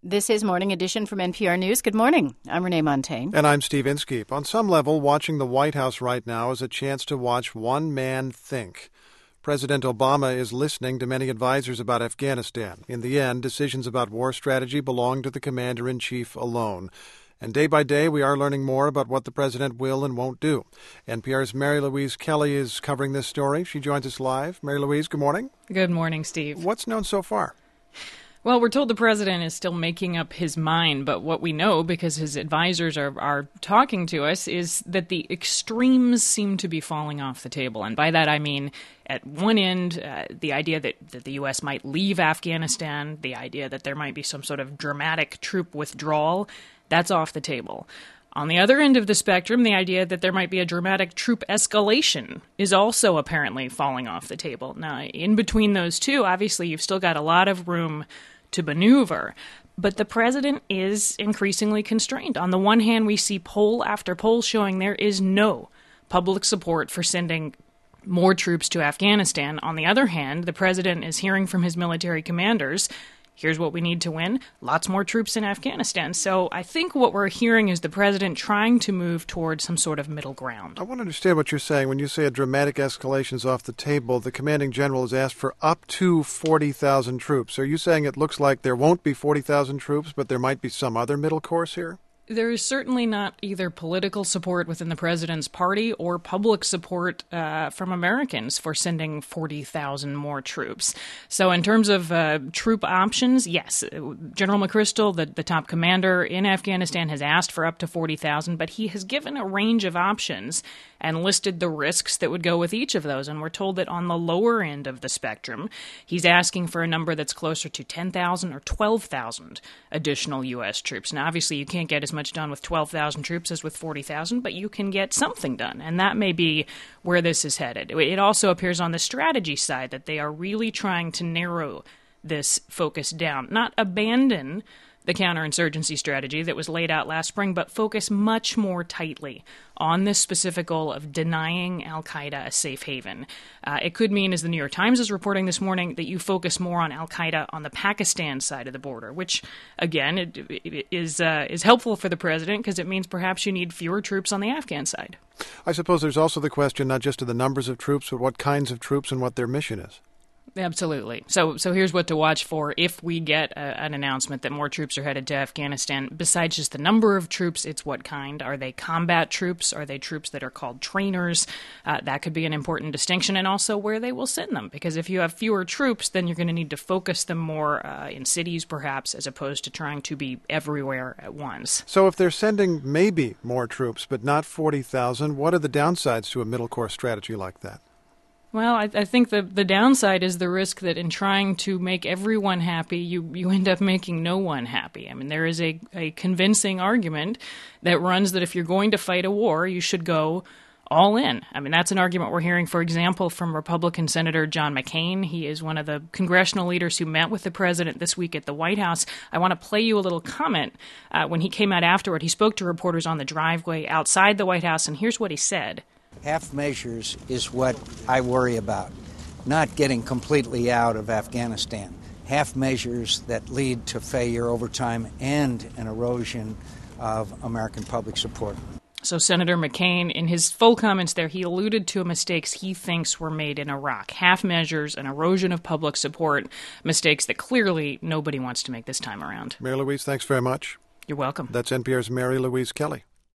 This is Morning Edition from NPR News. Good morning. I'm Renee Montaigne. And I'm Steve Inskeep. On some level, watching the White House right now is a chance to watch one man think. President Obama is listening to many advisors about Afghanistan. In the end, decisions about war strategy belong to the commander-in-chief alone. And day by day, we are learning more about what the president will and won't do. NPR's Mary Louise Kelly is covering this story. She joins us live. Mary Louise, good morning. Good morning, Steve. What's known so far? Well, we're told the president is still making up his mind, but what we know, because his advisors are talking to us, is that the extremes seem to be falling off the table. And by that I mean, at one end, the idea that the U.S. might leave Afghanistan, the idea that there might be some sort of dramatic troop withdrawal, that's off the table. On the other end of the spectrum, the idea that there might be a dramatic troop escalation is also apparently falling off the table. Now, in between those two, obviously, you've still got a lot of room to maneuver, but the president is increasingly constrained. On the one hand, we see poll after poll showing there is no public support for sending more troops to Afghanistan. On the other hand, the president is hearing from his military commanders, here's what we need to win, lots more troops in Afghanistan. So I think what we're hearing is the president trying to move towards some sort of middle ground. I want to understand what you're saying. When you say a dramatic escalation is off the table, the commanding general has asked for up to 40,000 troops. Are you saying it looks like there won't be 40,000 troops, but there might be some other middle course here? There is certainly not either political support within the president's party or public support from Americans for sending 40,000 more troops. So in terms of troop options, yes, General McChrystal, the top commander in Afghanistan, has asked for up to 40,000, but he has given a range of options and listed the risks that would go with each of those. And we're told that on the lower end of the spectrum, he's asking for a number that's closer to 10,000 or 12,000 additional U.S. troops. Now, obviously, you can't get as much done with 12,000 troops as with 40,000, but you can get something done. And that may be where this is headed. It also appears on the strategy side that they are really trying to narrow this focus down, not abandon the counterinsurgency strategy that was laid out last spring, but focus much more tightly on this specific goal of denying al-Qaeda a safe haven. It could mean, as the New York Times is reporting this morning, that you focus more on al-Qaeda on the Pakistan side of the border, which, again, it is helpful for the president because it means perhaps you need fewer troops on the Afghan side. I suppose there's also the question not just of the numbers of troops, but what kinds of troops and what their mission is. Absolutely. So here's what to watch for if we get an announcement that more troops are headed to Afghanistan. Besides just the number of troops, it's what kind. Are they combat troops? Are they troops that are called trainers? That could be an important distinction, and also where they will send them. Because if you have fewer troops, then you're going to need to focus them more in cities, perhaps, as opposed to trying to be everywhere at once. So if they're sending maybe more troops, but not 40,000, what are the downsides to a middle course strategy like that? Well, I think the downside is the risk that in trying to make everyone happy, you end up making no one happy. I mean, there is a convincing argument that runs that if you're going to fight a war, you should go all in. I mean, that's an argument we're hearing, for example, from Republican Senator John McCain. He is one of the congressional leaders who met with the president this week at the White House. I want to play you a little comment. When he came out afterward, he spoke to reporters on the driveway outside the White House, and here's what he said. Half measures is what I worry about, not getting completely out of Afghanistan. Half measures that lead to failure over time and an erosion of American public support. So Senator McCain, in his full comments there, he alluded to mistakes he thinks were made in Iraq. Half measures, an erosion of public support, mistakes that clearly nobody wants to make this time around. Mary Louise, thanks very much. You're welcome. That's NPR's Mary Louise Kelly.